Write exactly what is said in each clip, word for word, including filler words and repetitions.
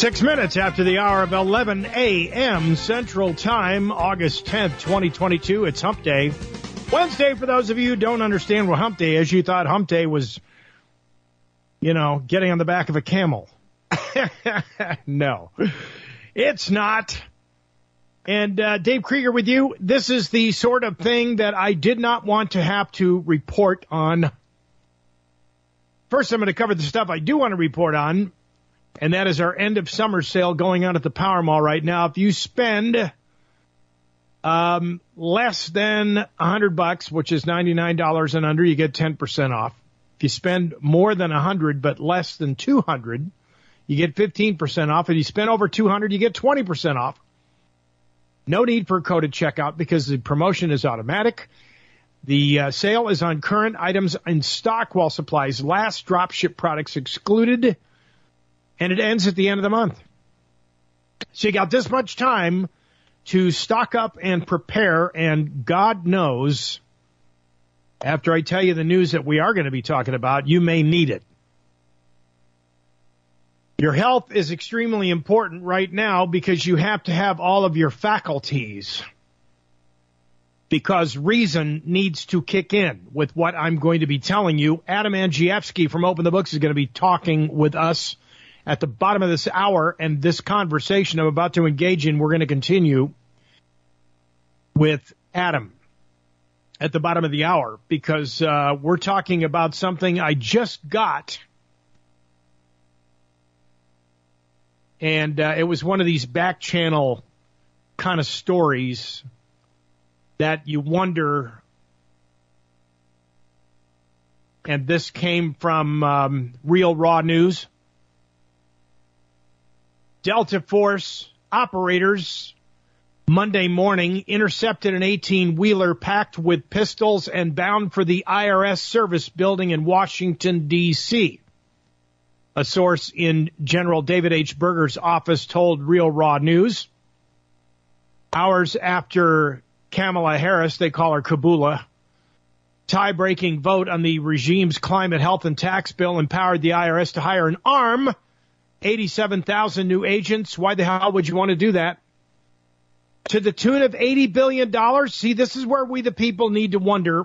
Six minutes after the hour of eleven a.m. Central Time, August tenth, twenty twenty-two. It's Hump Day. Wednesday, for those of you who don't understand what Hump Day is, you thought Hump Day was, you know, getting on the back of a camel. No, it's not. And uh, Dave Krieger with you. This is the sort of thing that I did not want to have to report on. First, I'm going to cover the stuff I do want to report on, and that is our end of summer sale going on at the Power Mall right now. If you spend um, less than one hundred bucks, which is ninety-nine dollars and under, you get ten percent off. If you spend more than one hundred but less than two hundred, you get fifteen percent off. If you spend over two hundred, you get twenty percent off. No need for a coded checkout because the promotion is automatic. The uh, sale is on current items in stock while supplies last, drop ship products excluded, and it ends at the end of the month. So you got this much time to stock up and prepare, and God knows, after I tell you the news that we are going to be talking about, you may need it. Your health is extremely important right now because you have to have all of your faculties, because reason needs to kick in with what I'm going to be telling you. Adam Andrzejewski from Open the Books is going to be talking with us at the bottom of this hour, and this conversation I'm about to engage in, we're going to continue with Adam at the bottom of the hour, because uh, we're talking about something I just got. And uh, it was one of these back channel kind of stories that you wonder. And this came from um, Real Raw News. Delta Force operators Monday morning intercepted an eighteen-wheeler packed with pistols and bound for the I R S service building in Washington, D C A source in General David H. Berger's office told Real Raw News. Hours after Kamala Harris, they call her Kabula, tie-breaking vote on the regime's climate, health, and tax bill empowered the I R S to hire and arm eighty-seven thousand new agents. Why the hell would you want to do that? To the tune of eighty billion dollars. See, this is where we the people need to wonder.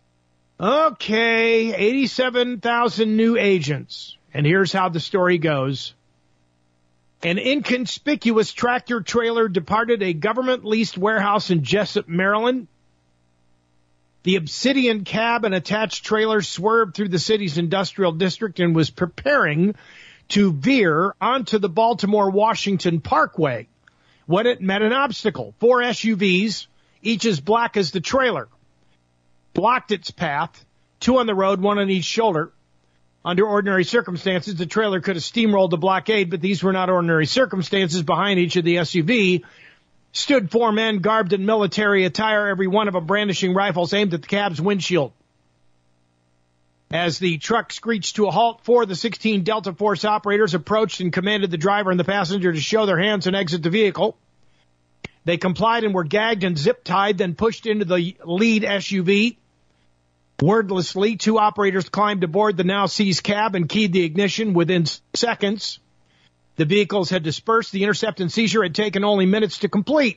Okay, eighty-seven thousand new agents. And here's how the story goes. An inconspicuous tractor trailer departed a government-leased warehouse in Jessup, Maryland. The Obsidian cab and attached trailer swerved through the city's industrial district and was preparing to veer onto the Baltimore-Washington Parkway when it met an obstacle. Four S U Vs, each as black as the trailer, blocked its path, two on the road, one on each shoulder. Under ordinary circumstances, the trailer could have steamrolled the blockade, but these were not ordinary circumstances. Behind each of the S U V stood four men garbed in military attire, every one of them brandishing rifles aimed at the cab's windshield. As the truck screeched to a halt, four of the sixteen Delta Force operators approached and commanded the driver and the passenger to show their hands and exit the vehicle. They complied and were gagged and zip-tied, then pushed into the lead S U V. Wordlessly, two operators climbed aboard the now seized cab and keyed the ignition. Within seconds, the vehicles had dispersed. The intercept and seizure had taken only minutes to complete.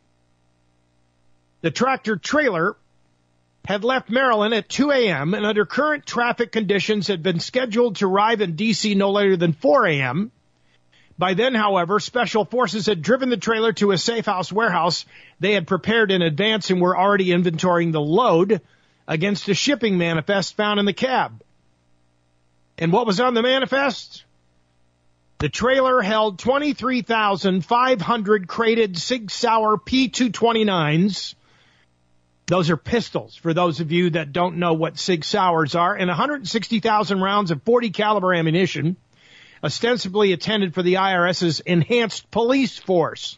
The tractor trailer had left Maryland at two a.m. and under current traffic conditions had been scheduled to arrive in D C no later than four a.m. By then, however, special forces had driven the trailer to a safe house warehouse they had prepared in advance and were already inventorying the load against a shipping manifest found in the cab. And what was on the manifest? The trailer held twenty-three thousand five hundred crated Sig Sauer P two twenty-nines. Those are pistols, for those of you that don't know what Sig Sauers are, and one hundred sixty thousand rounds of forty caliber ammunition, ostensibly intended for the I R S's enhanced police force.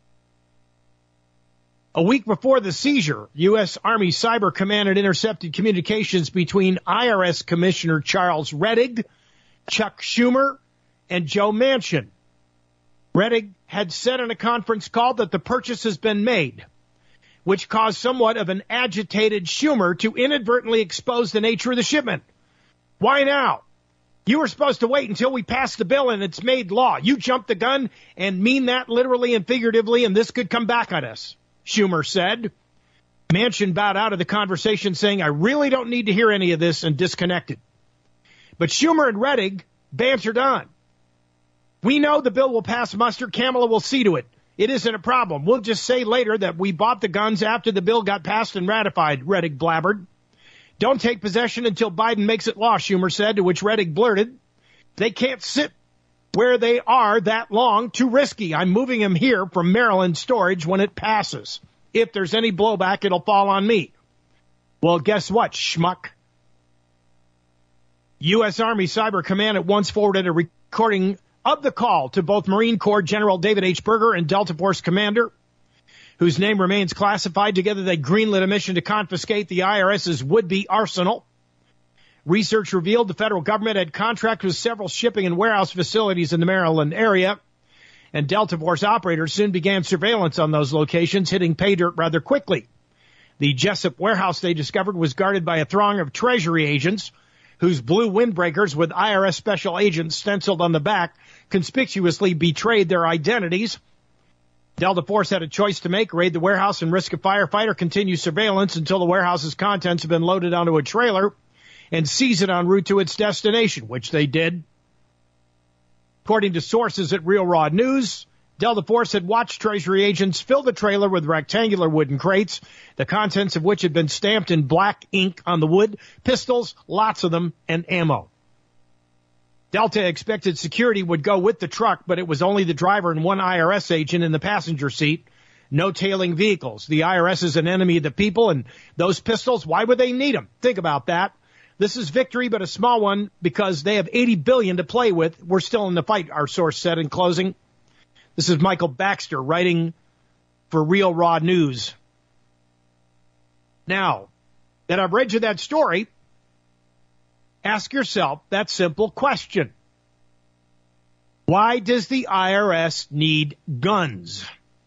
A week before the seizure, U S. Army Cyber Command had intercepted communications between I R S Commissioner Charles Rettig, Chuck Schumer, and Joe Manchin. Rettig had said in a conference call that the purchase has been made, which caused somewhat of an agitated Schumer to inadvertently expose the nature of the shipment. Why now? You were supposed to wait until we pass the bill and it's made law. You jumped the gun and mean that literally and figuratively, and this could come back on us, Schumer said. Manchin bowed out of the conversation, saying, I really don't need to hear any of this, and disconnected. But Schumer and Rettig bantered on. We know the bill will pass muster. Kamala will see to it. It isn't a problem. We'll just say later that we bought the guns after the bill got passed and ratified, Rettig blabbered. Don't take possession until Biden makes it law, Schumer said, to which Rettig blurted, they can't sit where they are that long. Too risky. I'm moving them here from Maryland storage when it passes. If there's any blowback, it'll fall on me. Well, guess what, schmuck? U S. Army Cyber Command at once forwarded a recording of the call to both Marine Corps General David H. Berger and Delta Force Commander, whose name remains classified. Together, they greenlit a mission to confiscate the IRS's would-be arsenal. Research revealed the federal government had contracted with several shipping and warehouse facilities in the Maryland area, and Delta Force operators soon began surveillance on those locations, hitting pay dirt rather quickly. The Jessup warehouse they discovered was guarded by a throng of Treasury agents, whose blue windbreakers with I R S special agents stenciled on the back conspicuously betrayed their identities. Delta Force had a choice to make: raid the warehouse and risk a firefight, or continue surveillance until the warehouse's contents have been loaded onto a trailer and seize it en route to its destination, which they did. According to sources at Real Raw News, Delta Force had watched Treasury agents fill the trailer with rectangular wooden crates, the contents of which had been stamped in black ink on the wood, pistols, lots of them, and ammo. Delta expected security would go with the truck, but it was only the driver and one I R S agent in the passenger seat. No tailing vehicles. The I R S is an enemy of the people, and those pistols, why would they need them? Think about that. This is victory, but a small one, because they have eighty billion dollars to play with. We're still in the fight, our source said in closing. This is Michael Baxter writing for Real Raw News. Now that I've read you that story, ask yourself that simple question. Why does the I R S need guns?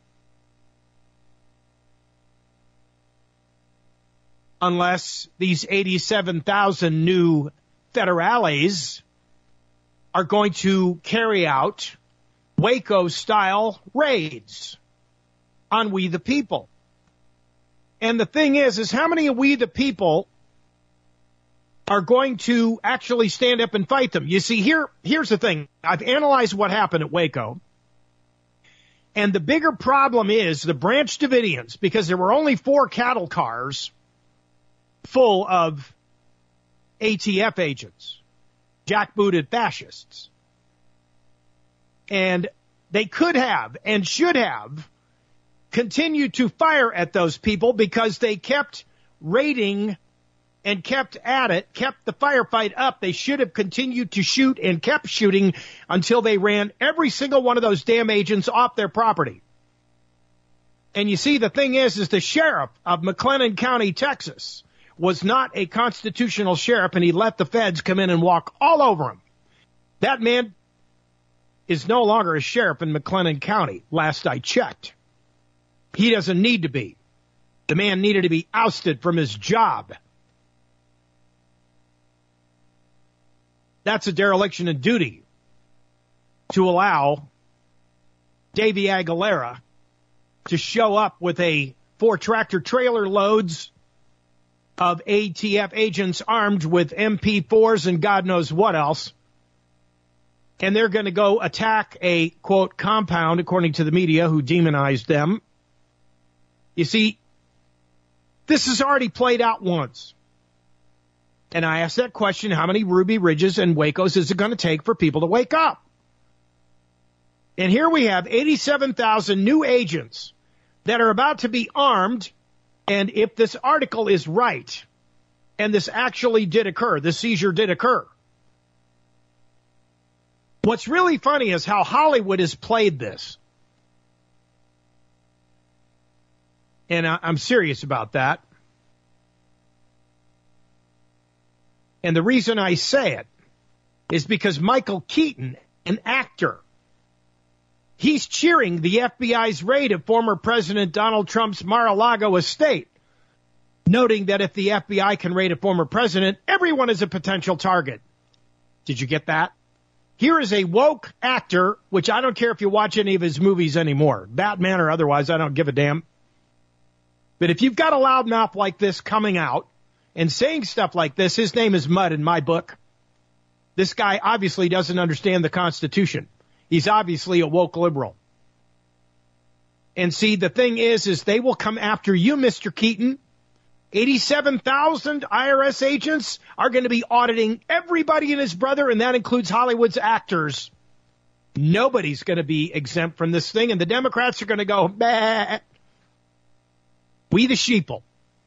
Unless these eighty-seven thousand new federales are going to carry out Waco-style raids on we the people. And the thing is, is how many of we the people are going to actually stand up and fight them? You see, here, here's the thing. I've analyzed what happened at Waco. And the bigger problem is the Branch Davidians, because there were only four cattle cars full of A T F agents, jackbooted fascists. And they could have and should have continued to fire at those people because they kept raiding and kept at it, kept the firefight up. They should have continued to shoot and kept shooting until they ran every single one of those damn agents off their property. And you see, the thing is, is the sheriff of McLennan County, Texas, was not a constitutional sheriff, and he let the feds come in and walk all over him. That man is no longer a sheriff in McLennan County, last I checked. He doesn't need to be. The man needed to be ousted from his job. That's a dereliction of duty to allow Davy Aguilera to show up with a four tractor trailer loads of A T F agents armed with M P fours and God knows what else. And they're going to go attack a, quote, compound, according to the media, who demonized them. You see, this has already played out once. And I asked that question, how many Ruby Ridges and Wacos is it going to take for people to wake up? And here we have eighty-seven thousand new agents that are about to be armed. And if this article is right, and this actually did occur, the seizure did occur, what's really funny is how Hollywood has played this. And I'm serious about that. And the reason I say it is because Michael Keaton, an actor, he's cheering the F B I's raid of former President Donald Trump's Mar-a-Lago estate, noting that if the F B I can raid a former president, everyone is a potential target. Did you get that? Here is a woke actor, which I don't care if you watch any of his movies anymore, Batman or otherwise, I don't give a damn. But if you've got a loudmouth like this coming out and saying stuff like this, his name is Mud in my book. This guy obviously doesn't understand the Constitution. He's obviously a woke liberal. And see, the thing is, is they will come after you, Mister Keaton. eighty-seven thousand I R S agents are going to be auditing everybody and his brother, and that includes Hollywood's actors. Nobody's going to be exempt from this thing, and the Democrats are going to go, bah. We the sheeple.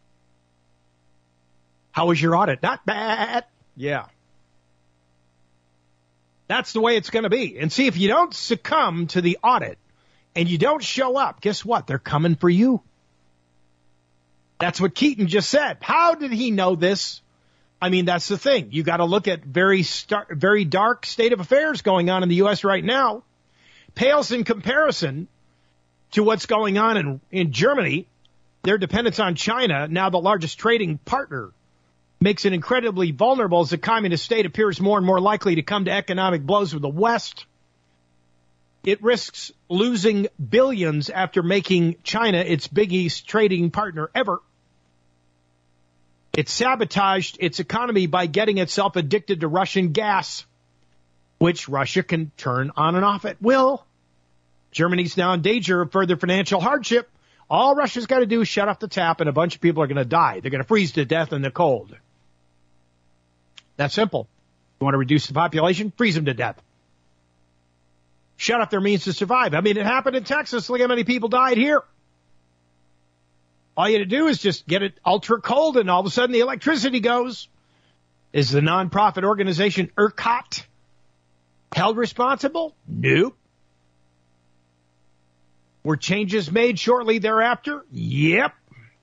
How was your audit? Not bad. Yeah. That's the way it's going to be. And see, if you don't succumb to the audit and you don't show up, guess what? They're coming for you. That's what Keaton just said. How did he know this? I mean, that's the thing. You got to look at very star- very dark state of affairs going on in the U S right now. Pales in comparison to what's going on in, in Germany. Their dependence on China, now the largest trading partner, makes it incredibly vulnerable as the communist state appears more and more likely to come to economic blows with the West. It risks losing billions after making China its biggest trading partner ever. It sabotaged its economy by getting itself addicted to Russian gas, which Russia can turn on and off at will. Germany's now in danger of further financial hardship. All Russia's got to do is shut off the tap, and a bunch of people are going to die. They're going to freeze to death in the cold. That's simple. You want to reduce the population? Freeze them to death. Shut off their means to survive. I mean, it happened in Texas. Look how many people died here. All you had to do is just get it ultra cold, and all of a sudden the electricity goes. Is the nonprofit organization ERCOT held responsible? Nope. Were changes made shortly thereafter? Yep.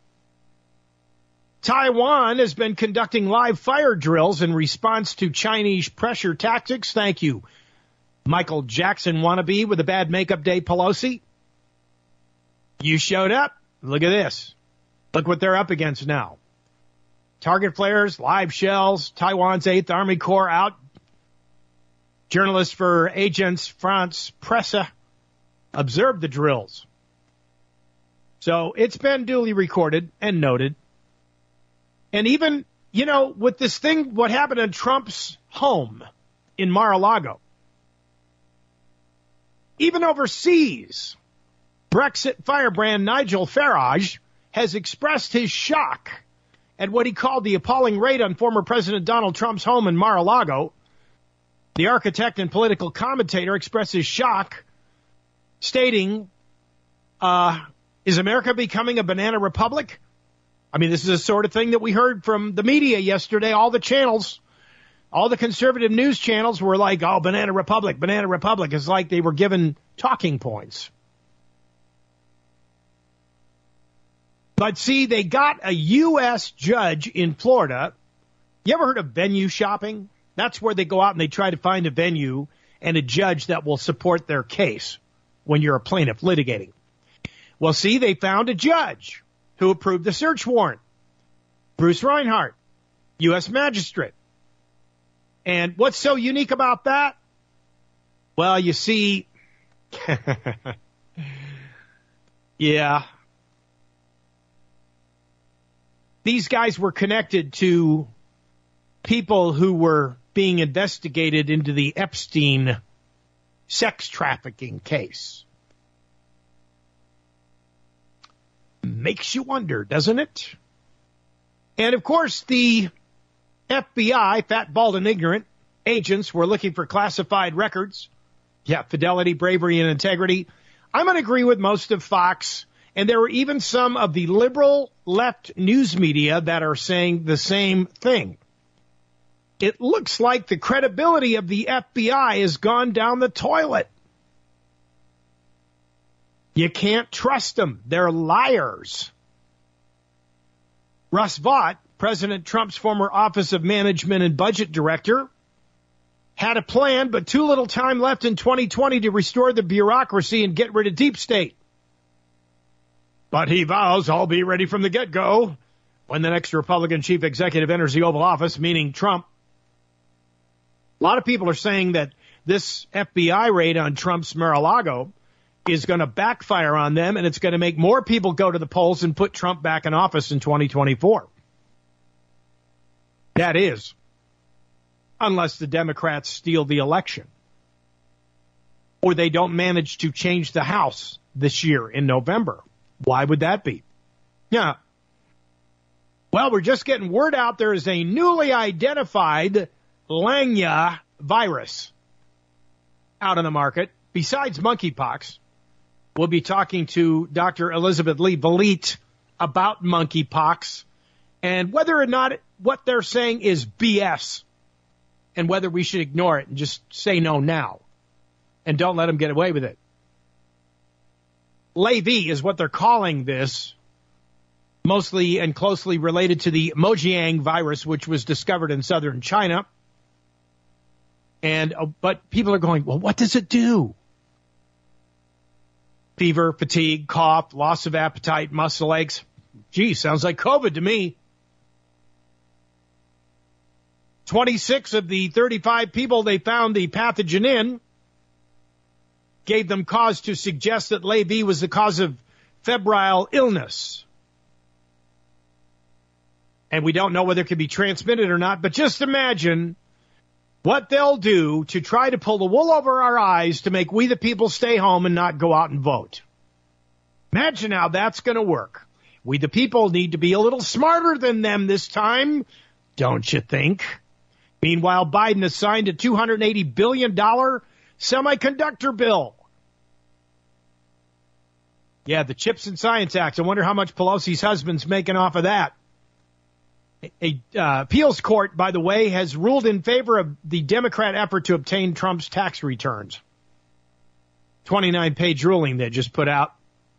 Taiwan has been conducting live fire drills in response to Chinese pressure tactics. Thank you, Michael Jackson wannabe with a bad makeup day, Pelosi. You showed up. Look at this. Look what they're up against now. Target flares, live shells, Taiwan's eighth Army Corps out. Journalists for Agence France Presse observed the drills. So it's been duly recorded and noted. And even, you know, with this thing, what happened in Trump's home in Mar-a-Lago, even overseas, Brexit firebrand Nigel Farage has expressed his shock at what he called the appalling raid on former President Donald Trump's home in Mar-a-Lago. The architect and political commentator expressed his shock, stating, uh, is America becoming a banana republic? I mean, this is the sort of thing that we heard from the media yesterday. All the channels, all the conservative news channels were like, oh, banana republic, banana republic. It's like they were given talking points. But see, they got a U S judge in Florida. You ever heard of venue shopping? That's where they go out and they try to find a venue and a judge that will support their case when you're a plaintiff litigating. Well, see, they found a judge who approved the search warrant. Bruce Reinhart, U S magistrate. And what's so unique about that? Well, you see, yeah, these guys were connected to people who were being investigated into the Epstein sex trafficking case. Makes you wonder, doesn't it? And, of course, the F B I, fat, bald, and ignorant agents were looking for classified records. Yeah, fidelity, bravery, and integrity. I'm going to agree with most of Fox, and there were even some of the liberal left news media that are saying the same thing. It looks like the credibility of the F B I has gone down the toilet. You can't trust them. They're liars. Russ Vought, President Trump's former Office of Management and Budget Director, had a plan, but too little time left in twenty twenty to restore the bureaucracy and get rid of deep state. But he vows, I'll be ready from the get-go when the next Republican chief executive enters the Oval Office, meaning Trump. A lot of people are saying that this F B I raid on Trump's Mar-a-Lago is going to backfire on them, and it's going to make more people go to the polls and put Trump back in office in twenty twenty-four. That is, unless the Democrats steal the election or they don't manage to change the House this year in November. Why would that be? Yeah. Well, we're just getting word out there is a newly identified Lanya virus out on the market. Besides monkeypox, we'll be talking to Doctor Elizabeth Lee Vliet about monkeypox and whether or not what they're saying is B S and whether we should ignore it and just say no now and don't let them get away with it. Levy is what they're calling this, mostly and closely related to the Mojiang virus, which was discovered in southern China. And uh, but people are going, well, what does it do? Fever, fatigue, cough, loss of appetite, muscle aches. Gee, sounds like COVID to me. twenty-six of the thirty-five people they found the pathogen in gave them cause to suggest that Levy was the cause of febrile illness. And we don't know whether it can be transmitted or not, but just imagine what they'll do to try to pull the wool over our eyes to make we the people stay home and not go out and vote. Imagine how that's going to work. We the people need to be a little smarter than them this time, don't you think? Meanwhile, Biden has signed a two hundred eighty billion dollars semiconductor bill. Yeah, the Chips and Science Act. I wonder how much Pelosi's husband's making off of that. A uh, appeals court, by the way, has ruled in favor of the Democrat effort to obtain Trump's tax returns. twenty-nine page ruling they just put out.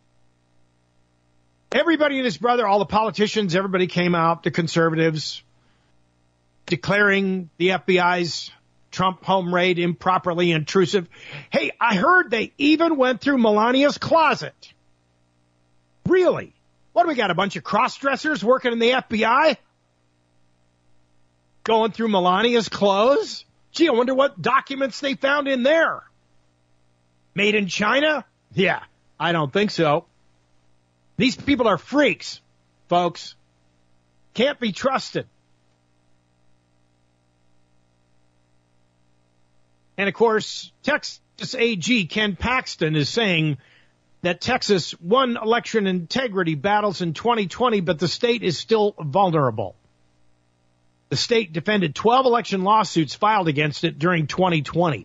Everybody and his brother, all the politicians, everybody came out, the conservatives, declaring the F B I's Trump home raid improperly intrusive. Hey, I heard they even went through Melania's closet. Really? What do we got, a bunch of cross-dressers working in the F B I? Going through Melania's clothes? Gee, I wonder what documents they found in there. Made in China? Yeah, I don't think so. These people are freaks, folks. Can't be trusted. And, of course, Texas A G Ken Paxton is saying that Texas won election integrity battles in twenty twenty, but the state is still vulnerable. The state defended twelve election lawsuits filed against it during twenty twenty.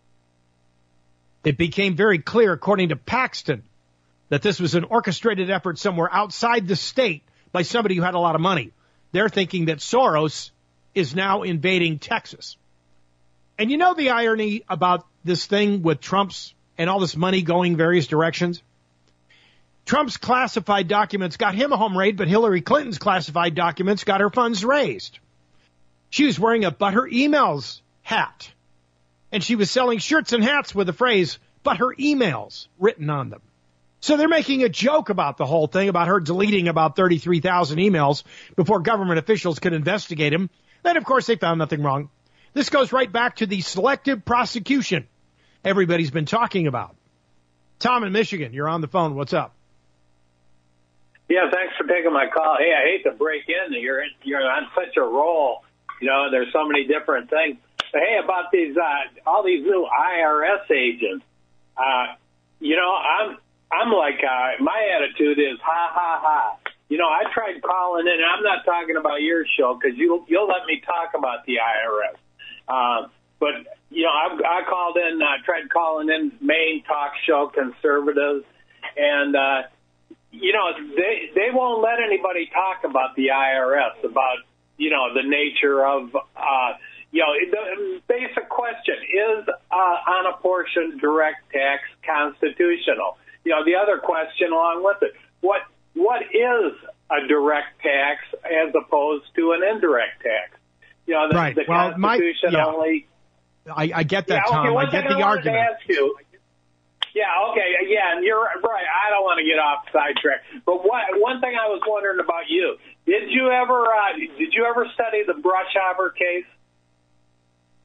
It became very clear, according to Paxton, that this was an orchestrated effort somewhere outside the state by somebody who had a lot of money. They're thinking that Soros is now invading Texas. And you know the irony about this thing with Trump's and all this money going various directions? Trump's classified documents got him a home raid, but Hillary Clinton's classified documents got her funds raised. She was wearing a But Her Emails hat, and she was selling shirts and hats with the phrase, But Her Emails, written on them. So they're making a joke about the whole thing, about her deleting about thirty-three thousand emails before government officials could investigate him. Then, of course, they found nothing wrong. This goes right back to the selective prosecution everybody's been talking about. Tom in Michigan, you're on the phone. What's up? Yeah, thanks for taking my call. Hey, I hate to break in. You're you're on such a roll. You know, there's so many different things. But hey, about these uh, all these little I R S agents. Uh, you know, I'm I'm like uh, my attitude is ha ha ha. You know, I tried calling in, and I'm not talking about your show because you you'll let me talk about the I R S. Uh, but you know, I, I called in, uh, tried calling in main talk show conservatives, and uh, you know, they they won't let anybody talk about the I R S, about you know the nature of uh, you know the basic question is uh, unapportioned direct tax constitutional. You know, the other question along with it, what what is a direct tax as opposed to an indirect tax? You know, the, right. the well, Constitution my, yeah. only. I, I get that, yeah, okay, Tom. I get the I argument. To ask you, yeah, okay, yeah, and you're right. I don't want to get off sidetrack. But what, one thing I was wondering about you, did you ever uh, did you ever study the Brushauer case?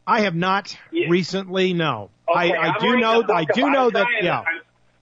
I have not yeah. recently, no. Okay, I, I do know, I do know that, yeah. I'm,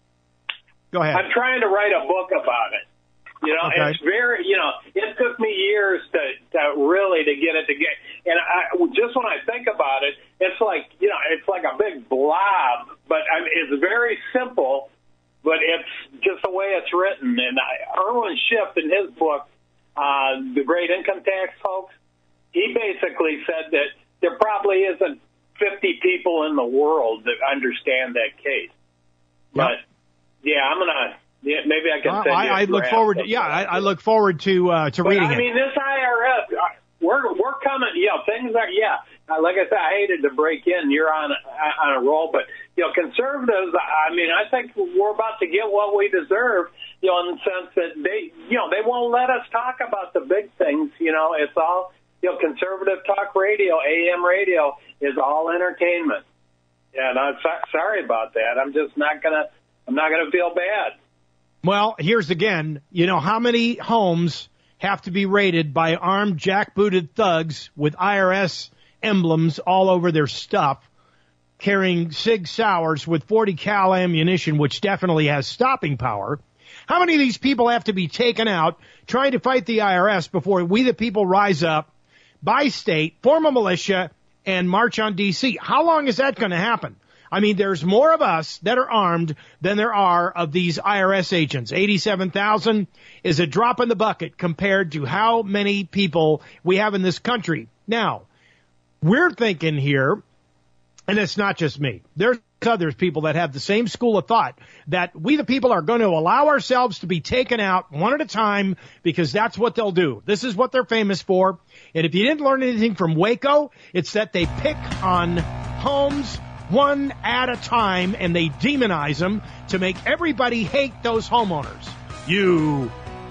Go ahead. I'm trying to write a book about it. You know, okay. it's very, you know, it took me years to, to really to get it to get, and I, just when I think about it, it's like, you know, it's like a big blob, but I mean, it's very simple, but it's just the way it's written. And I, Erwin Schiff, in his book, uh, The Great Income Tax Hoax, he basically said that there probably isn't fifty people in the world that understand that case. Yep. But, yeah, I'm going to... Yeah, maybe I can. Uh, I, I look forward. To, yeah, I, I look forward to uh, to but, reading I it. I mean, this I R S, we're we're coming. Yeah, things are. Yeah, like I said, I hated to break in. You're on on a roll, but you know, conservatives. I mean, I think we're about to get what we deserve. You know, in the sense that they, you know, they won't let us talk about the big things. You know, it's all, you know, conservative talk radio, A M radio is all entertainment. And I'm so, sorry about that. I'm just not gonna. I'm not gonna feel bad. Well, here's again, you know, how many homes have to be raided by armed, jackbooted thugs with I R S emblems all over their stuff, carrying Sig Sauers with forty cal ammunition, which definitely has stopping power? How many of these people have to be taken out trying to fight the I R S before we the people rise up, buy state, form a militia, and march on D C? How long is that going to happen? I mean, there's more of us that are armed than there are of these I R S agents. eighty-seven thousand is a drop in the bucket compared to how many people we have in this country. Now, we're thinking here, and it's not just me. There's other people that have the same school of thought, that we the people are going to allow ourselves to be taken out one at a time because that's what they'll do. This is what they're famous for. And if you didn't learn anything from Waco, it's that they pick on homes one at a time, and they demonize them to make everybody hate those homeowners. You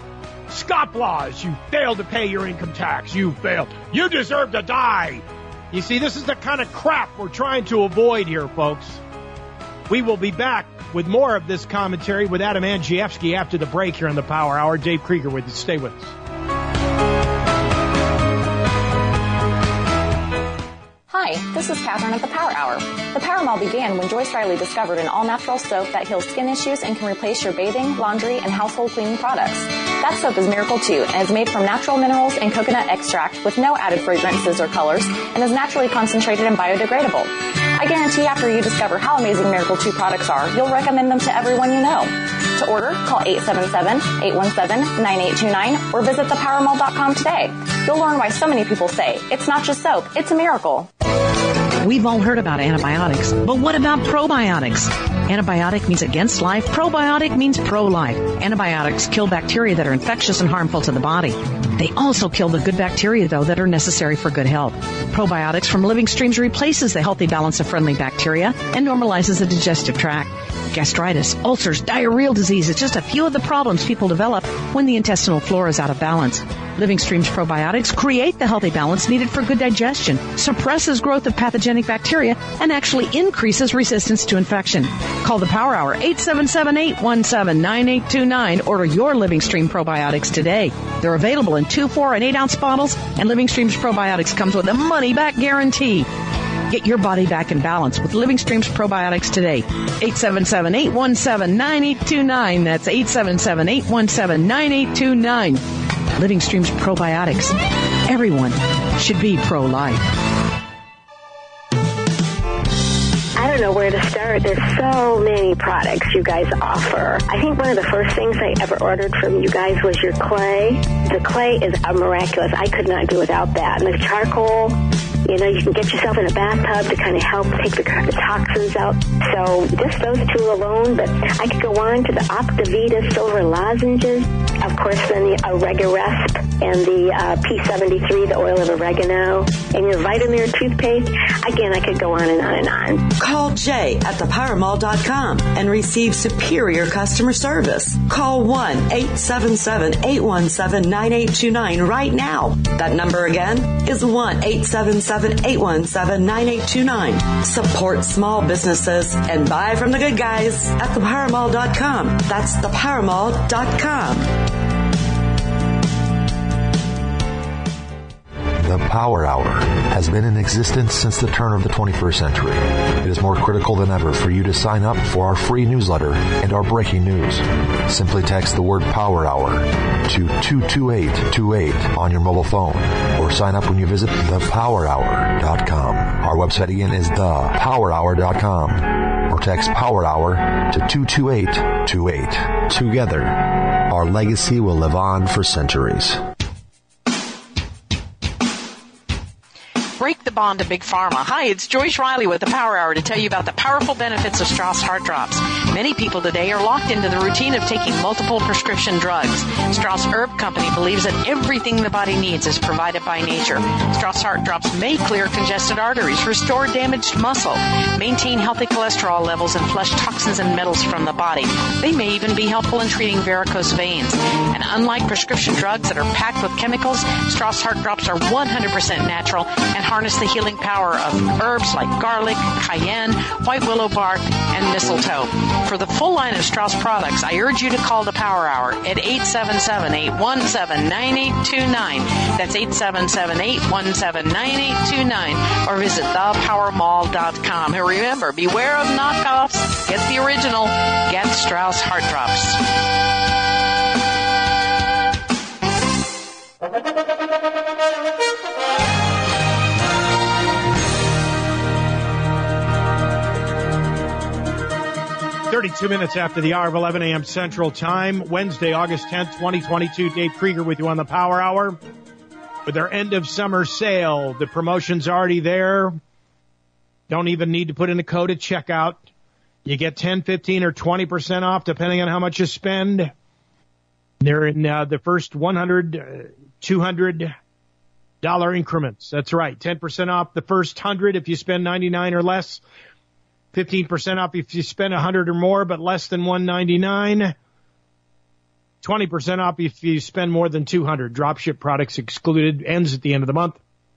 scofflaws, you failed to pay your income tax. You failed. You deserve to die. You see, this is the kind of crap we're trying to avoid here, folks. We will be back with more of this commentary with Adam Andrzejewski after the break here on the Power Hour. Dave Krieger with you. Stay with us. Hi, this is Catherine at the Power Hour. The Power Mall began when Joyce Riley discovered an all-natural soap that heals skin issues and can replace your bathing, laundry, and household cleaning products. That soap is Miracle two and is made from natural minerals and coconut extract with no added fragrances or colors and is naturally concentrated and biodegradable. I guarantee after you discover how amazing Miracle two products are, you'll recommend them to everyone you know. To order, call eight seven seven, eight one seven, nine eight two nine or visit the power mall dot com today. You'll learn why so many people say, it's not just soap, it's a miracle. We've all heard about antibiotics, but what about probiotics? Antibiotic means against life. Probiotic means pro-life. Antibiotics kill bacteria that are infectious and harmful to the body. They also kill the good bacteria, though, that are necessary for good health. Probiotics from Living Streams replaces the healthy balance of friendly bacteria and normalizes the digestive tract. Gastritis, ulcers, diarrheal disease is just a few of the problems people develop when the intestinal flora is out of balance. Living Streams probiotics create the healthy balance needed for good digestion, suppresses growth of pathogenic bacteria, and actually increases resistance to infection. Call the Power Hour, eight seven seven, eight one seven, nine eight two nine. Order your Living Stream probiotics today. They're available in two, four, and eight ounce bottles, and Living Streams probiotics comes with a money-back guarantee. Get your body back in balance with Living Streams probiotics today. eight seven seven, eight one seven, nine eight two nine. That's eight seven seven, eight one seven, nine eight two nine. Living Streams probiotics. Everyone should be pro-life. I don't know where to start. There's so many products you guys offer. I think one of the first things I ever ordered from you guys was your clay. The clay is a miraculous. I could not do without that. And the charcoal, you know, you can get yourself in a bathtub to kind of help take the, the toxins out. So just those two alone, but I could go on to the Optavita silver lozenges. Of course, then the Oregaresp and the uh, P seventy-three, the oil of oregano, and your Vitamir toothpaste. Again, I could go on and on and on. Call Jay at the power mall dot com and receive superior customer service. Call one eight seven seven, eight one seven, nine eight two nine right now. That number again is one eight seven seven, eight one seven, nine eight two nine. Support small businesses and buy from the good guys at the power mall dot com. That's the power mall dot com. The Power Hour has been in existence since the turn of the twenty-first century. It is more critical than ever for you to sign up for our free newsletter and our breaking news. Simply text the word Power Hour to two two eight two eight on your mobile phone or sign up when you visit the power hour dot com. Our website again is the power hour dot com or text Power Hour to two two eight two eight. Together, our legacy will live on for centuries. Break the bond to Big Pharma. Hi, it's Joyce Riley with the Power Hour to tell you about the powerful benefits of Strauss Heart Drops. Many people today are locked into the routine of taking multiple prescription drugs. Strauss Herb Company believes that everything the body needs is provided by nature. Strauss Heart Drops may clear congested arteries, restore damaged muscle, maintain healthy cholesterol levels, and flush toxins and metals from the body. They may even be helpful in treating varicose veins. And unlike prescription drugs that are packed with chemicals, Strauss Heart Drops are one hundred percent natural and harness the healing power of herbs like garlic, cayenne, white willow bark, and mistletoe. For the full line of Strauss products, I urge you to call the Power Hour at eight seven seven, eight one seven, nine eight two nine. That's eight seven seven, eight one seven, nine eight two nine. Or visit the power mall dot com. And remember, beware of knockoffs. Get the original. Get Strauss Heart Drops. thirty-two minutes after the hour of eleven a.m. Central Time, Wednesday, August tenth, twenty twenty-two. Dave Krieger with you on the Power Hour. With our end of summer sale, the promotion's already there. Don't even need to put in a code at checkout. You get ten, fifteen, or twenty percent off depending on how much you spend. They're in uh, the first one hundred, two hundred dollars increments. That's right, ten percent off the first one hundred if you spend ninety-nine or less. fifteen percent off if you spend one hundred or more, but less than one ninety-nine. twenty percent off if you spend more than two hundred. Dropship products excluded. Ends at the end of the month.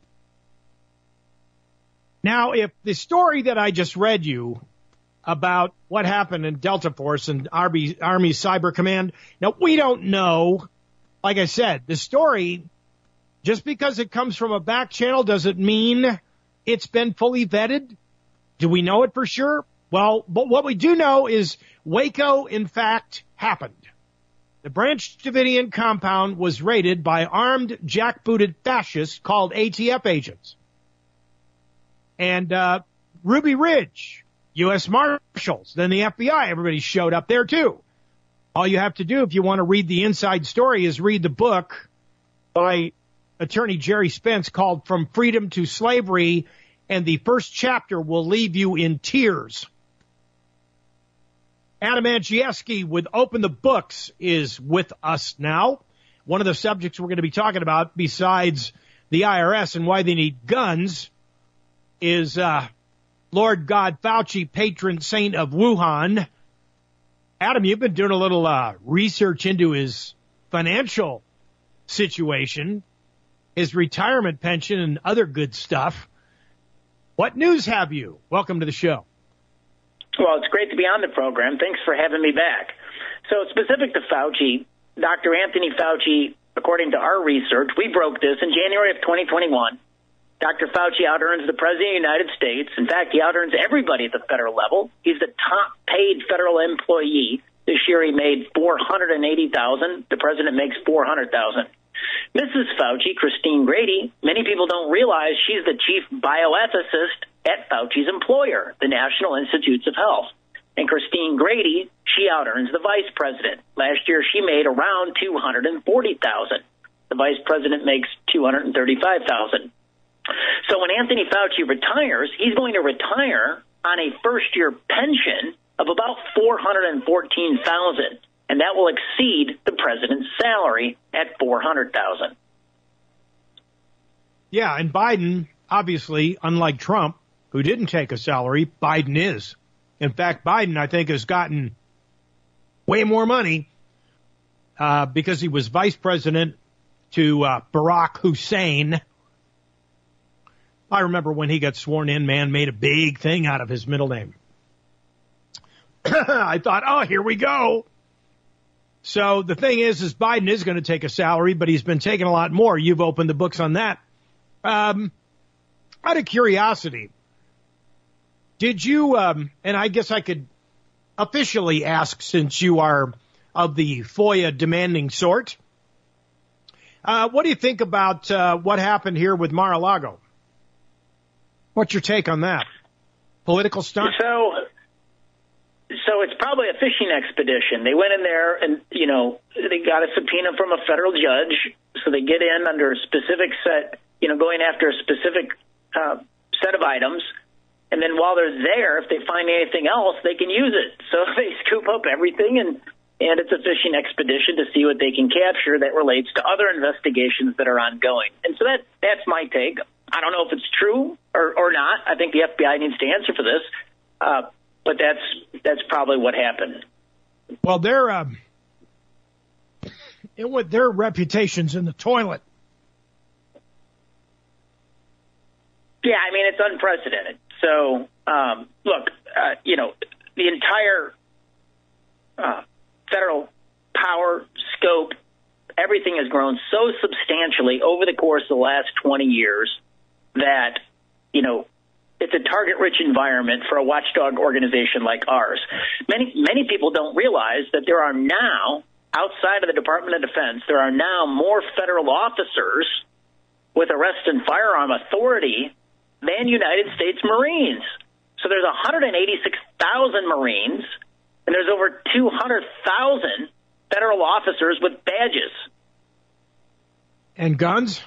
Now, if the story that I just read you about what happened in Delta Force and Army, Army Cyber Command, now we don't know. Like I said, the story, just because it comes from a back channel doesn't mean it's been fully vetted. Do we know it for sure? Well, but what we do know is Waco, in fact, happened. The Branch Davidian compound was raided by armed, jackbooted fascists called A T F agents. And uh Ruby Ridge, U S Marshals, then the F B I, everybody showed up there too. All you have to do if you want to read the inside story is read the book by attorney Jerry Spence called From Freedom to Slavery, and the first chapter will leave you in tears. Adam Andrzejewski with Open the Books is with us now. One of the subjects we're going to be talking about, besides the I R S and why they need guns, is uh, Lord God Fauci, patron saint of Wuhan. Adam, you've been doing a little uh, research into his financial situation, his retirement pension, and other good stuff. What news have you? Welcome to the show. Well, it's great to be on the program. Thanks for having me back. So specific to Fauci, Doctor Anthony Fauci, according to our research, we broke this in January of twenty twenty-one. Doctor Fauci out-earns the President of the United States. In fact, he out-earns everybody at the federal level. He's the top-paid federal employee. This year he made four hundred eighty thousand dollars. The President makes four hundred thousand dollars. Missus Fauci, Christine Grady, many people don't realize she's the chief bioethicist at Fauci's employer, the National Institutes of Health. And Christine Grady, she out-earns the vice president. Last year she made around two hundred forty thousand dollars. The vice president makes two hundred thirty-five thousand dollars. So when Anthony Fauci retires, he's going to retire on a first-year pension of about four hundred fourteen thousand dollars. And that will exceed the president's salary at four hundred thousand dollars. Yeah, and Biden, obviously, unlike Trump, who didn't take a salary, Biden is. In fact, Biden, I think, has gotten way more money uh, because he was vice president to uh, Barack Hussein. I remember when he got sworn in, man, made a big thing out of his middle name. I thought, oh, here we go. So the thing is, is Biden is going to take a salary, but he's been taking a lot more. You've opened the books on that Um, out of curiosity, did you, um, and I guess I could officially ask since you are of the FOIA demanding sort, uh, what do you think about uh, what happened here with Mar-a-Lago? What's your take on that? Political stunt? So, so it's probably a fishing expedition. They went in there and, you know, they got a subpoena from a federal judge, so they get in under a specific set, you know, going after a specific uh, set of items. And then while they're there, if they find anything else, they can use it. So they scoop up everything, and, and it's a fishing expedition to see what they can capture that relates to other investigations that are ongoing. And so that that's my take. I don't know if it's true or, or not. I think the F B I needs to answer for this. Uh, but that's that's probably what happened. Well, their um, it, with their reputation's in the toilet. Yeah, I mean, it's unprecedented. So, um, look, uh, you know, the entire uh, federal power scope, everything has grown so substantially over the course of the last twenty years that, you know, it's a target-rich environment for a watchdog organization like ours. Many, many people don't realize that there are now, outside of the Department of Defense, there are now more federal officers with arrest and firearm authority than United States Marines. So there's one hundred eighty-six thousand Marines, and there's over two hundred thousand federal officers with badges. And guns?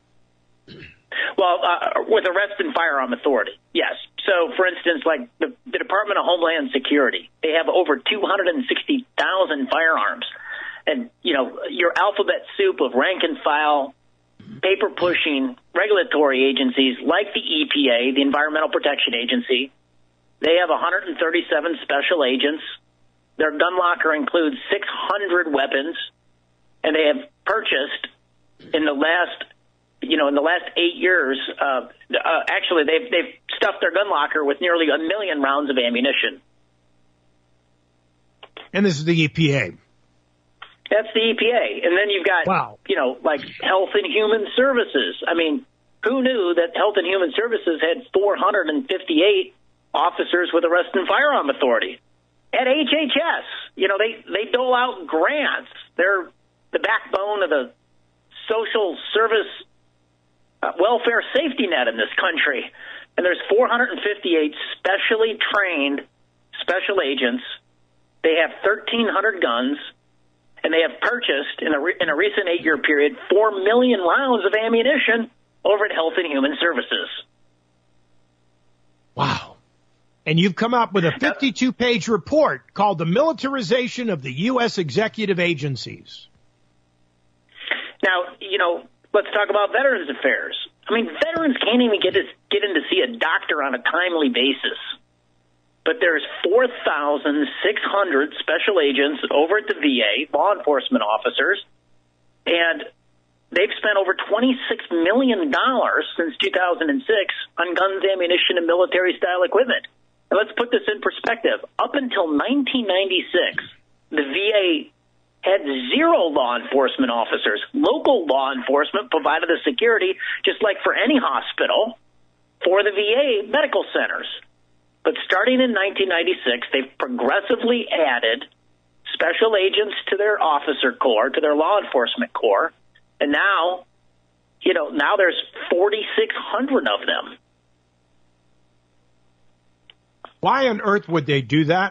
Well, uh, with arrest and firearm authority, yes. So, for instance, like the, the Department of Homeland Security, they have over two hundred sixty thousand firearms. And, you know, your alphabet soup of rank and file, paper-pushing regulatory agencies like the E P A, the Environmental Protection Agency, they have one hundred thirty-seven special agents. Their gun locker includes six hundred weapons, and they have purchased in the last, you know, in the last eight years, uh, uh, actually they've they've stuffed their gun locker with nearly a million rounds of ammunition. And this is the E P A. That's the E P A. And then you've got, wow. you know, like Health and Human Services. I mean, who knew that Health and Human Services had four hundred fifty-eight officers with arrest and firearm authority? At H H S, you know, they, they dole out grants. They're the backbone of the social service uh, welfare safety net in this country. And there's four hundred fifty-eight specially trained special agents. They have thirteen hundred guns. And they have purchased, in a, re- in a recent eight-year period, four million rounds of ammunition over at Health and Human Services. Wow. And you've come up with a fifty-two page report called The Militarization of the U S Executive Agencies. Now, you know, let's talk about Veterans Affairs. I mean, veterans can't even get, to, get in to see a doctor on a timely basis. But there's four thousand six hundred special agents over at the V A, law enforcement officers, and they've spent over twenty-six million dollars since two thousand six on guns, ammunition, and military-style equipment. And let's put this in perspective. Up until nineteen ninety-six, the V A had zero law enforcement officers. Local law enforcement provided the security, just like for any hospital, for the V A medical centers. But starting in nineteen ninety-six, they've progressively added special agents to their officer corps, to their law enforcement corps. And now, you know, now there's forty-six hundred of them. Why on earth would they do that?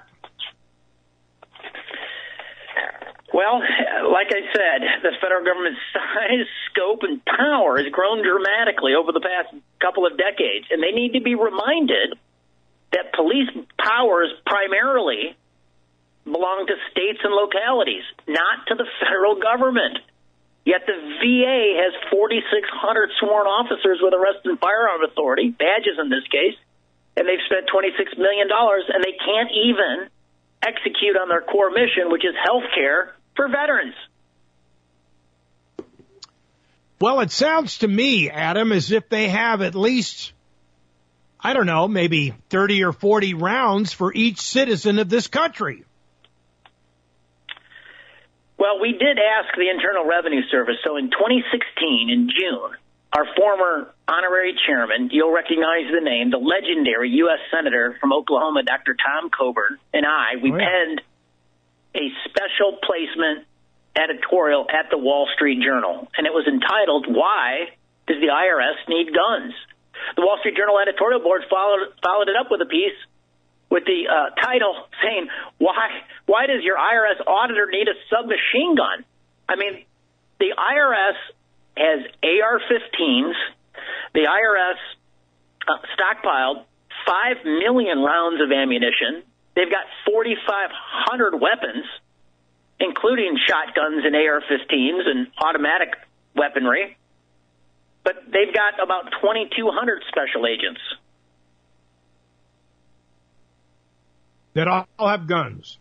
Well, like I said, the federal government's size, scope, and power has grown dramatically over the past couple of decades. And they need to be reminded that police powers primarily belong to states and localities, not to the federal government. Yet the V A has forty-six hundred sworn officers with arrest and firearm authority, badges in this case, and they've spent twenty-six million dollars, and they can't even execute on their core mission, which is health care for veterans. Well, it sounds to me, Adam, as if they have at least, I don't know, maybe thirty or forty rounds for each citizen of this country. Well, we did ask the Internal Revenue Service. So in twenty sixteen, in June, our former honorary chairman, you'll recognize the name, the legendary U S Senator from Oklahoma, Doctor Tom Coburn, and I, we oh, yeah. penned a special placement editorial at the Wall Street Journal, and it was entitled, Why Does the I R S Need Guns? The Wall Street Journal editorial board followed, followed it up with a piece with the uh, title saying, why, why does your I R S auditor need a submachine gun? I mean, the I R S has A R fifteens. The I R S uh, stockpiled five million rounds of ammunition. They've got forty-five hundred weapons, including shotguns and A R fifteens and automatic weaponry. But they've got about twenty-two hundred special agents. That all have guns.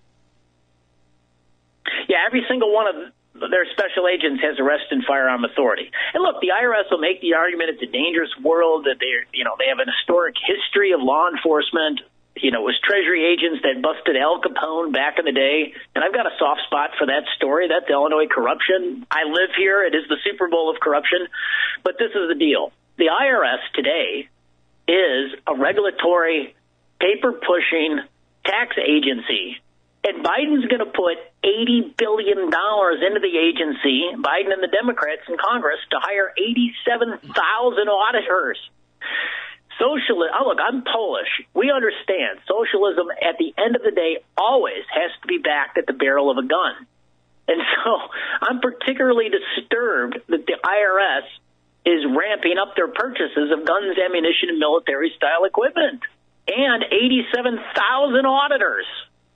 Yeah, every single one of their special agents has arrest and firearm authority. And look, the I R S will make the argument it's a dangerous world, that they're, you know, they have an historic history of law enforcement. You know, it was Treasury agents that busted Al Capone back in the day. And I've got a soft spot for that story. That's Illinois corruption. I live here. It is the Super Bowl of corruption. But this is the deal. The I R S today is a regulatory, paper-pushing tax agency. And Biden's going to put eighty billion dollars into the agency, Biden and the Democrats in Congress, to hire eighty-seven thousand auditors. Socialism, oh, look, I'm Polish. We understand socialism at the end of the day always has to be backed at the barrel of a gun. And so I'm particularly disturbed that the I R S is ramping up their purchases of guns, ammunition, and military-style equipment. And eighty-seven thousand auditors.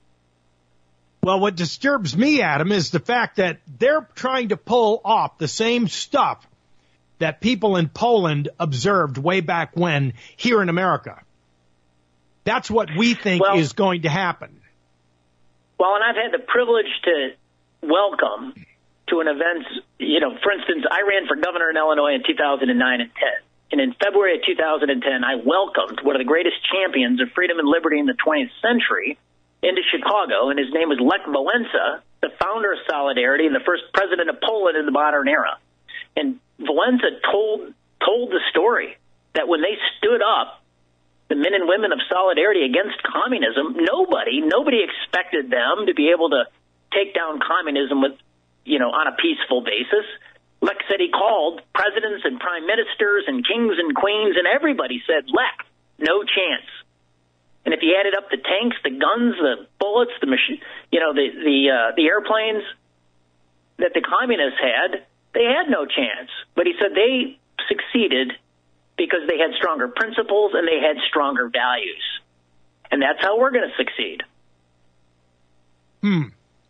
Well, what disturbs me, Adam, is the fact that they're trying to pull off the same stuff that people in Poland observed way back when here in America. That's what we think well, is going to happen. Well, and I've had the privilege to welcome to an event, you know, for instance, I ran for governor in Illinois in two thousand nine and ten. And in February of two thousand ten, I welcomed one of the greatest champions of freedom and liberty in the twentieth century into Chicago, and his name was Lech Walesa, the founder of Solidarity and the first president of Poland in the modern era. And Walesa told told the story that when they stood up, the men and women of Solidarity against communism, nobody, nobody expected them to be able to take down communism with, you know, on a peaceful basis. Lech said he called presidents and prime ministers and kings and queens, and everybody said, Lech, no chance. And if you added up the tanks, the guns, the bullets, the machine, you know, the the uh, the airplanes that the communists had, they had no chance. But he said they succeeded because they had stronger principles and they had stronger values. And that's how we're going to succeed. Hmm.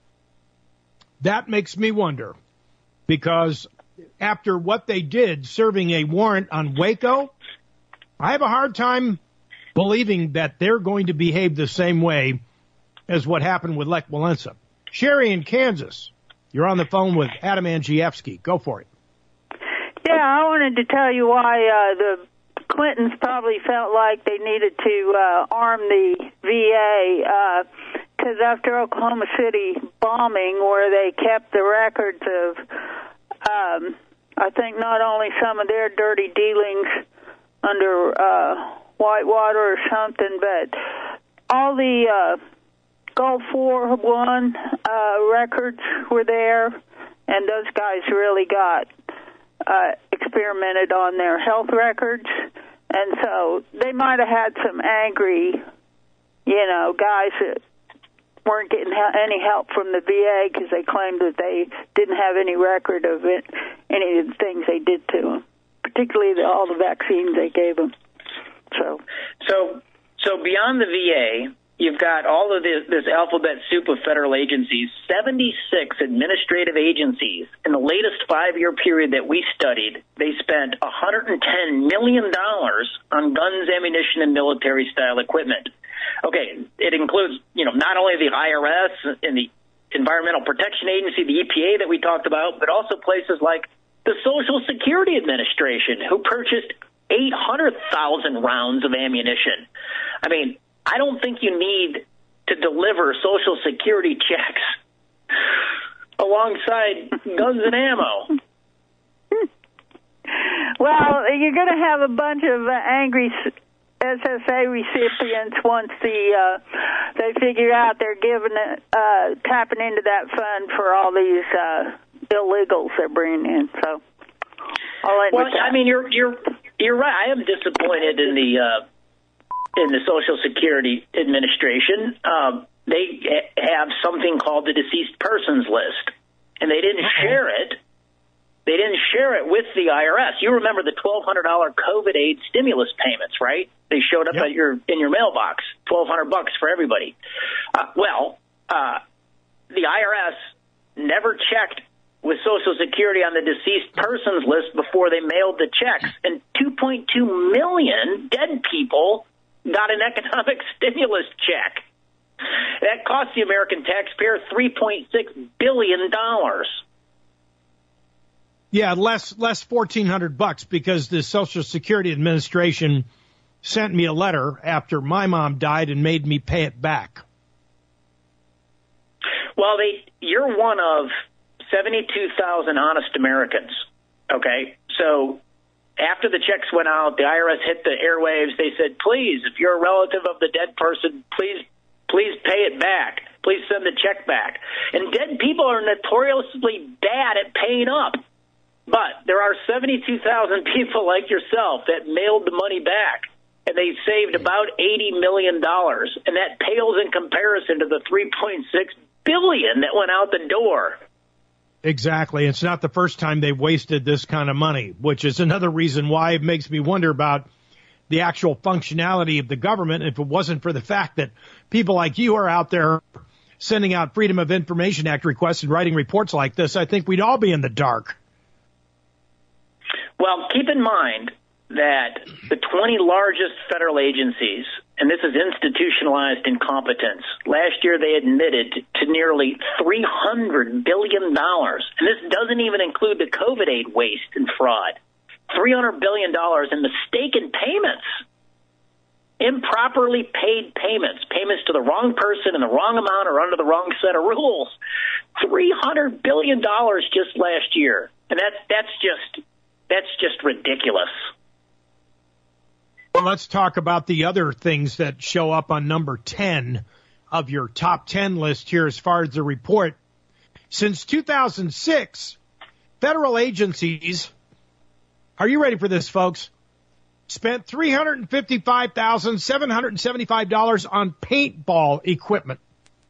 That makes me wonder, because after what they did, serving a warrant on Waco, I have a hard time believing that they're going to behave the same way as what happened with Lech Walesa. Sherry in Kansas, you're on the phone with Adam Andrzejewski. Go for it. Yeah, I wanted to tell you why uh, the Clintons probably felt like they needed to uh, arm the V A, because uh, after Oklahoma City bombing, where they kept the records of, um, I think, not only some of their dirty dealings under uh, Whitewater or something, but all the uh, Gulf War One uh, records were there, and those guys really got uh, experimented on their health records, and so they might have had some angry, you know, guys that weren't getting any help from the V A because they claimed that they didn't have any record of it, any of the things they did to them, particularly the, all the vaccines they gave them. So, so, so beyond the V A, you've got all of this, this alphabet soup of federal agencies, seventy-six administrative agencies. In the latest five-year period that we studied, they spent one hundred ten million dollars on guns, ammunition, and military-style equipment. Okay, it includes, you know, not only the I R S and the Environmental Protection Agency, the E P A that we talked about, but also places like the Social Security Administration, who purchased eight hundred thousand rounds of ammunition. I mean, I don't think you need to deliver Social Security checks alongside guns and ammo. Well, you're going to have a bunch of uh, angry S S A recipients once the uh, they figure out they're giving it, uh, tapping into that fund for all these uh, illegals they're bringing in. So, I'll end well, with that. I mean, you're you're you're right. I am disappointed in the uh, in the Social Security Administration. Um, they have something called the Deceased Persons List, and they didn't share it. They didn't share it with the I R S. You remember the twelve hundred dollars COVID aid stimulus payments, right? They showed up yep. at your in your mailbox, twelve hundred bucks for everybody. Uh, well, uh, the I R S never checked with Social Security on the Deceased Persons List before they mailed the checks, and two point two million dead people got an economic stimulus check. That cost the American taxpayer three point six billion dollars. Yeah, less less fourteen hundred bucks because the Social Security Administration sent me a letter after my mom died and made me pay it back. Well, they you're one of seventy-two thousand honest Americans. Okay, so after the checks went out, the I R S hit the airwaves. They said, "Please, if you're a relative of the dead person, please, please pay it back. Please send the check back." And dead people are notoriously bad at paying up. But there are seventy-two thousand people like yourself that mailed the money back, and they saved about eighty million dollars, and that pales in comparison to the three point six billion dollars that went out the door. Exactly. It's not the first time they've wasted this kind of money, which is another reason why it makes me wonder about the actual functionality of the government. If it wasn't for the fact that people like you are out there sending out Freedom of Information Act requests and writing reports like this, I think we'd all be in the dark. Well, keep in mind that the twenty largest federal agencies, and this is institutionalized incompetence, last year they admitted to nearly three hundred billion dollars. And this doesn't even include the COVID aid waste and fraud. three hundred billion dollars in mistaken payments, improperly paid payments, payments to the wrong person in the wrong amount or under the wrong set of rules. three hundred billion dollars just last year. And that's, that's just... That's just ridiculous. Well, let's talk about the other things that show up on number ten of your top ten list here as far as the report. Since two thousand six, federal agencies, are you ready for this, folks? Spent three hundred fifty-five thousand seven hundred seventy-five dollars on paintball equipment.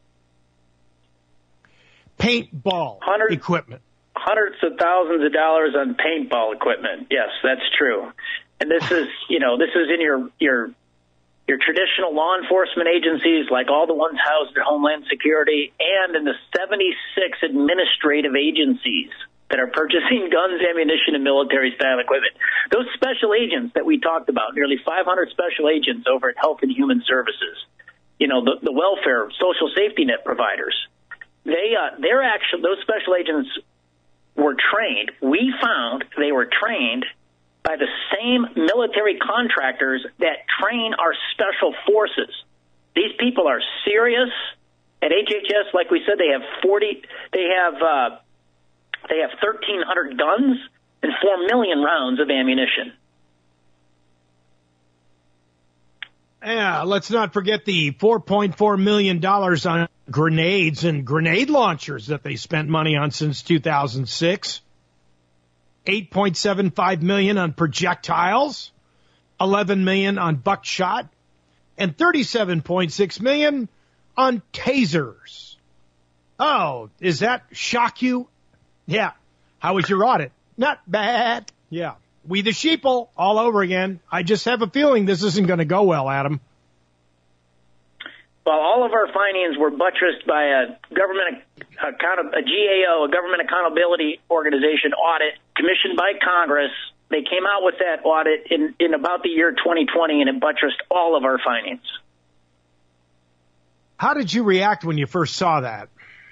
Paintball Hundred- equipment. Hundreds of thousands of dollars on paintball equipment. Yes, that's true. And this is, you know, this is in your your your traditional law enforcement agencies, like all the ones housed at Homeland Security, and in the seventy-six administrative agencies that are purchasing guns, ammunition, and military-style equipment. Those special agents that we talked about, nearly five hundred special agents over at Health and Human Services, you know, the, the welfare, social safety net providers, they uh, they're actually those special agents were trained. We found they were trained by the same military contractors that train our special forces. These people are serious. At H H S, like we said, they have forty. They have uh, they have thirteen hundred guns and four million rounds of ammunition. Yeah, let's not forget the four point four million dollars on grenades and grenade launchers that they spent money on since two thousand six. eight point seven five million dollars on projectiles, eleven million dollars on buckshot, and thirty-seven point six million dollars on tasers. Oh, does that shock you? Yeah. How was your audit? Not bad. Yeah. We the sheeple all over again. I just have a feeling this isn't going to go well, Adam. Well, all of our findings were buttressed by a government account, a G A O, a government accountability organization audit commissioned by Congress. They came out with that audit in, in about the year twenty twenty, and it buttressed all of our findings. How did you react when you first saw that?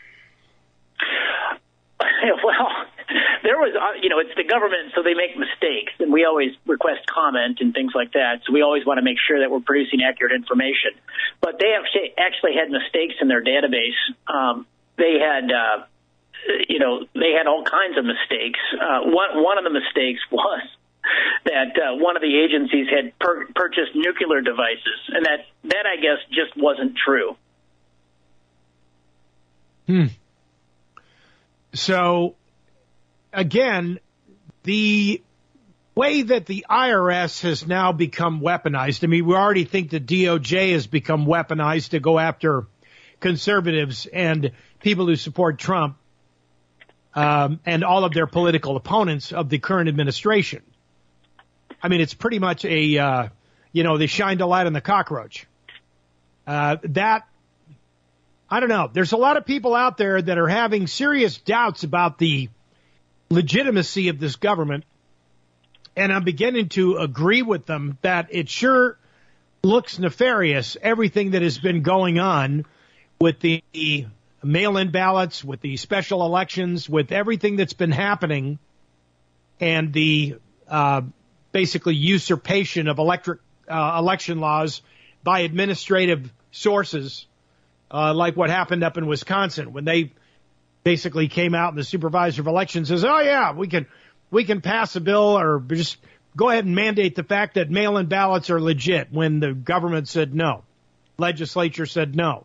Well, there was, you know, it's the government, so they make mistakes, and we always request comment and things like that. So we always want to make sure that we're producing accurate information. But they actually actually had mistakes in their database. Um, they had, uh, you know, they had all kinds of mistakes. Uh, one one of the mistakes was that uh, one of the agencies had per- purchased nuclear devices, and that, that, I guess, just wasn't true. Hmm. So, again, the way that the I R S has now become weaponized, I mean, we already think the D O J has become weaponized to go after conservatives and people who support Trump um, and all of their political opponents of the current administration. I mean, it's pretty much a, uh, you know, they shined a light on the cockroach. Uh, that, I don't know. There's a lot of people out there that are having serious doubts about the legitimacy of this government. And I'm beginning to agree with them that it sure looks nefarious, everything that has been going on with the mail-in ballots, with the special elections, with everything that's been happening, and the uh, basically usurpation of electric uh, election laws by administrative sources, uh, like what happened up in Wisconsin when they basically came out and the supervisor of elections says, oh, yeah, we can we can pass a bill or just go ahead and mandate the fact that mail-in ballots are legit when the government said no. Legislature said no.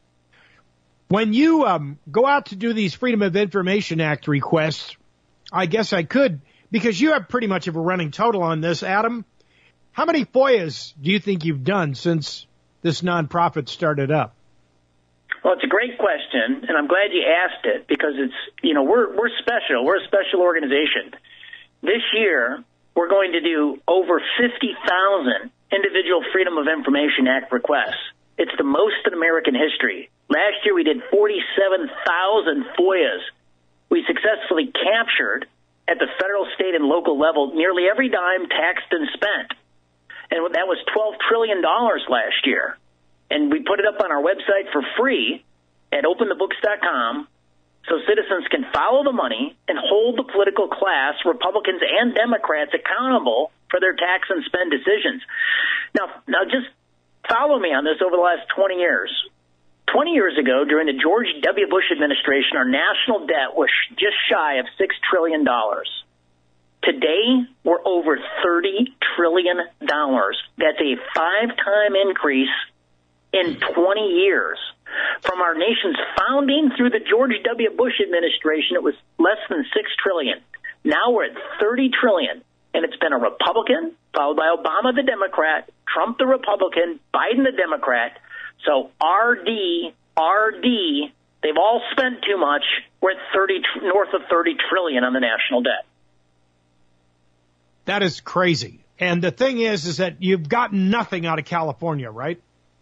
When you um, go out to do these Freedom of Information Act requests, I guess I could, because you have pretty much of a running total on this, Adam. How many FOIAs do you think you've done since this nonprofit started up? Well, it's a great question, and I'm glad you asked it because it's, you know, we're we're special. We're a special organization. This year, we're going to do over fifty thousand individual Freedom of Information Act requests. It's the most in American history. Last year, we did forty-seven thousand FOIAs. We successfully captured, at the federal, state, and local level, nearly every dime taxed and spent. And that was twelve trillion dollars last year. And we put it up on our website for free at open the books dot com so citizens can follow the money and hold the political class, Republicans and Democrats, accountable for their tax and spend decisions. Now, now just follow me on this over the last twenty years. twenty years ago, during the George W. Bush administration, our national debt was just shy of six trillion dollars. Today, we're over thirty trillion dollars. That's a five-time increase in twenty years. From our nation's founding through the George W. Bush administration, it was less than six trillion dollars. Now we're at thirty trillion dollars, and it's been a Republican, followed by Obama the Democrat, Trump the Republican, Biden the Democrat. So R D, R D, they've all spent too much. We're at thirty, north of thirty trillion dollars on the national debt. That is crazy. And the thing is, is that you've gotten nothing out of California, right?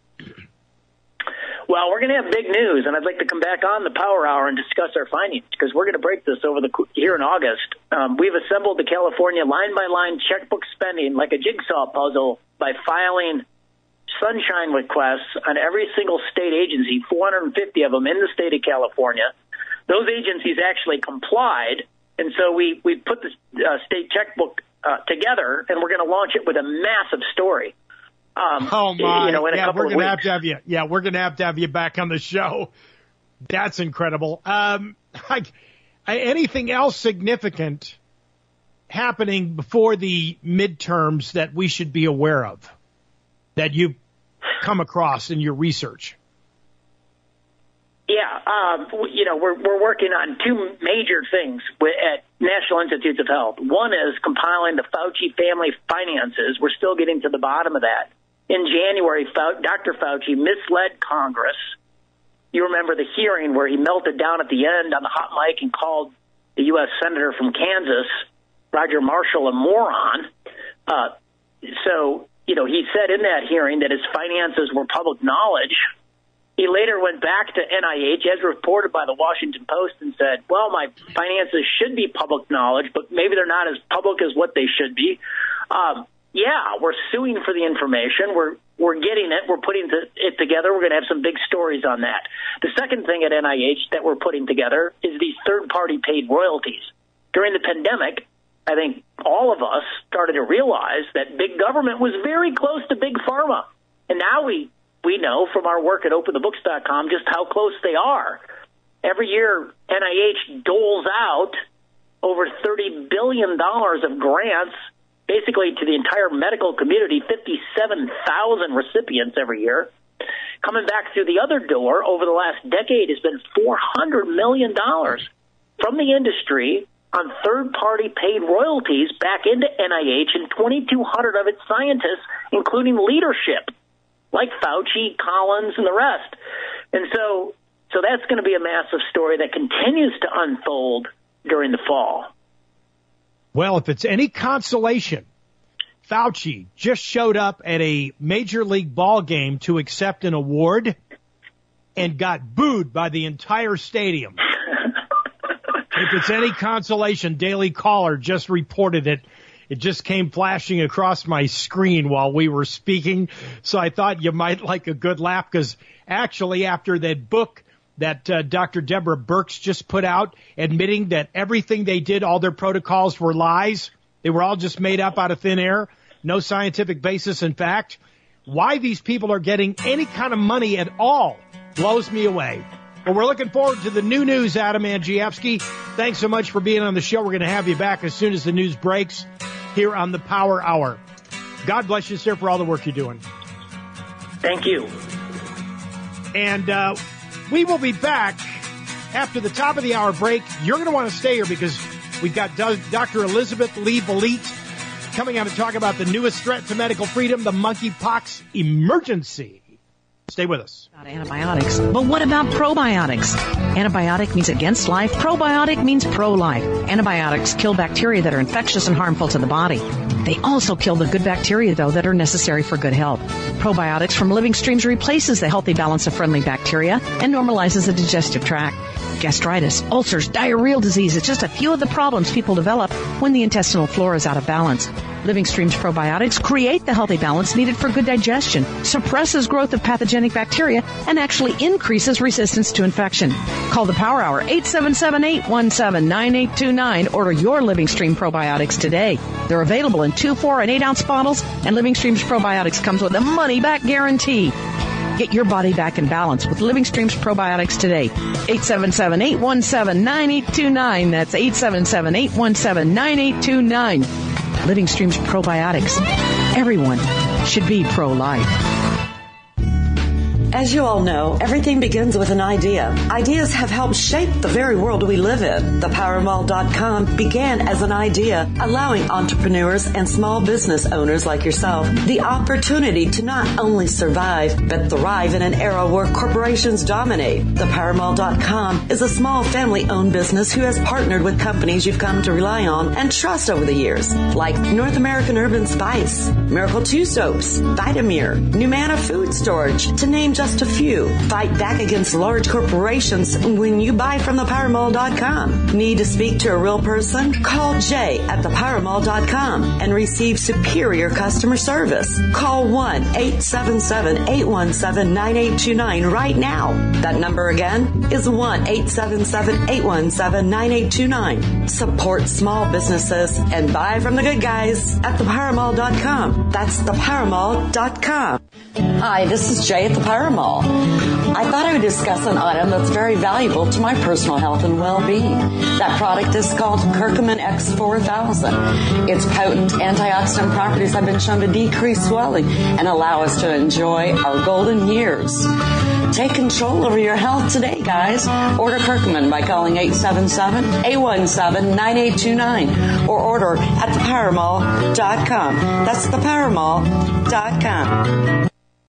Well, we're going to have big news, and I'd like to come back on the Power Hour and discuss our findings because we're going to break this over the here in August. Um, we've assembled the California line-by-line checkbook spending like a jigsaw puzzle by filing sunshine requests on every single state agency, four hundred fifty of them in the state of California. Those agencies actually complied, and so we, we put the uh, state checkbook uh, together, and we're going to launch it with a massive story. Um, oh my! You know, in a yeah, couple we're of gonna weeks. have to have you. Yeah, we're gonna have to have you back on the show. That's incredible. Um, I, I, anything else significant happening before the midterms that we should be aware of that you've come across in your research? Yeah, um, you know, we're we're working on two major things at National Institutes of Health. One is compiling the Fauci family finances. We're still getting to the bottom of that. In January, Doctor Fauci misled Congress. You remember the hearing where he melted down at the end on the hot mic and called the U S Senator from Kansas, Roger Marshall, a moron. Uh, so, you know, he said in that hearing that his finances were public knowledge. He later went back to N I H, as reported by the Washington Post, and said, well, my finances should be public knowledge, but maybe they're not as public as what they should be. Um, yeah, we're suing for the information. We're we're getting it. We're putting it together. We're going to have some big stories on that. The second thing at N I H that we're putting together is these third-party paid royalties. During the pandemic, I think all of us started to realize that big government was very close to big pharma. And now we We know from our work at open the books dot com just how close they are. Every year, N I H doles out over thirty billion dollars of grants basically to the entire medical community, fifty-seven thousand recipients every year. Coming back through the other door over the last decade has been four hundred million dollars from the industry on third-party paid royalties back into N I H and twenty-two hundred of its scientists, including leadership, like Fauci, Collins, and the rest. And so, so that's going to be a massive story that continues to unfold during the fall. Well, if it's any consolation, Fauci just showed up at a major league ball game to accept an award and got booed by the entire stadium. If it's any consolation, Daily Caller just reported it. It just came flashing across my screen while we were speaking. So I thought you might like a good laugh, because actually after that book that uh, Doctor Deborah Birx just put out, admitting that everything they did, all their protocols were lies, they were all just made up out of thin air, no scientific basis in fact, why these people are getting any kind of money at all blows me away. Well, we're looking forward to the new news, Adam Andrzejewski. Thanks so much for being on the show. We're going to have you back as soon as the news breaks here on the Power Hour. God bless you, sir, for all the work you're doing. Thank you. And uh, we will be back after the top of the hour break. You're going to want to stay here because we've got Doctor Elizabeth Lee Valite coming out to talk about the newest threat to medical freedom, the monkeypox emergency. Stay with us. Antibiotics. But what about probiotics? Antibiotic means against life. Probiotic means pro-life. Antibiotics kill bacteria that are infectious and harmful to the body. They also kill the good bacteria, though, that are necessary for good health. Probiotics from Living Streams replaces the healthy balance of friendly bacteria and normalizes the digestive tract. Gastritis, ulcers, diarrheal disease is just a few of the problems people develop when the intestinal flora is out of balance. Living Streams probiotics create the healthy balance needed for good digestion, suppresses growth of pathogenic bacteria, and actually increases resistance to infection. Call the Power Hour, eight seven seven, eight one seven, nine eight two nine. Order your Living Stream probiotics today. They're available in two, four, and eight ounce bottles, and Living Streams probiotics comes with a money-back guarantee. Get your body back in balance with Living Streams probiotics today. eight seven seven, eight one seven, nine eight two nine. That's eight seven seven, eight one seven, nine eight two nine. Living Streams probiotics. Everyone should be pro-life. As you all know, everything begins with an idea. Ideas have helped shape the very world we live in. The power mall dot com began as an idea, allowing entrepreneurs and small business owners like yourself the opportunity to not only survive, but thrive in an era where corporations dominate. The power mall dot com is a small family-owned business who has partnered with companies you've come to rely on and trust over the years, like North American Urban Spice, Miracle two Soaps, Vitamir, Numana Food Storage, to name just Just a few. Fight back against large corporations when you buy from the power mall dot com. Need to speak to a real person? Call Jay at the power mall dot com and receive superior customer service. Call one, eight seven seven, eight one seven, nine eight two nine right now. That number again is one, eight seven seven, eight one seven, nine eight two nine. Support small businesses and buy from the good guys at the power mall dot com. That's the power mall dot com. Hi, this is Jay at the Power Mall. I thought I would discuss an item that's very valuable to my personal health and well-being. That product is called Curcumin X four thousand. Its potent antioxidant properties have been shown to decrease swelling and allow us to enjoy our golden years. Take control over your health today, guys. Order Curcumin by calling eight seven seven, eight one seven, nine eight two nine or order at the power mall dot com. That's the power mall dot com.